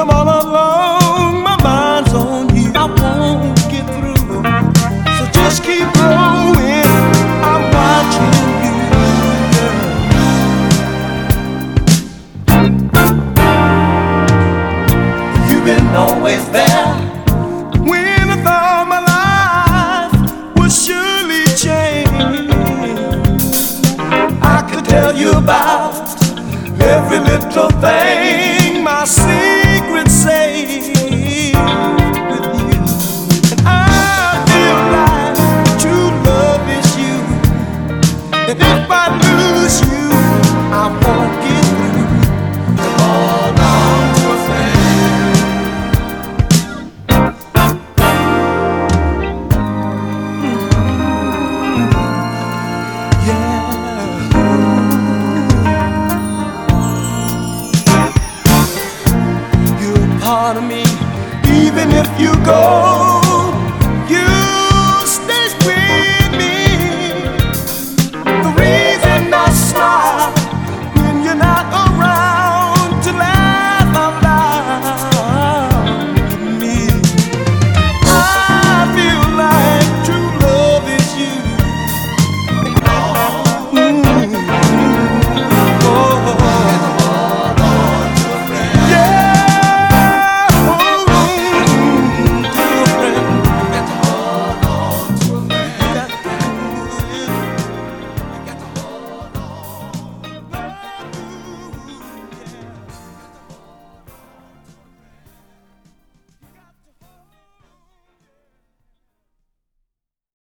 I'm all alone, my mind's on you. I won't get through, so just keep going. I'm watching you, girl. You've been always there when I thought my life would surely change. I could tell you about every little thing my secret safe with you. And I feel like true love is you. And if I lose you,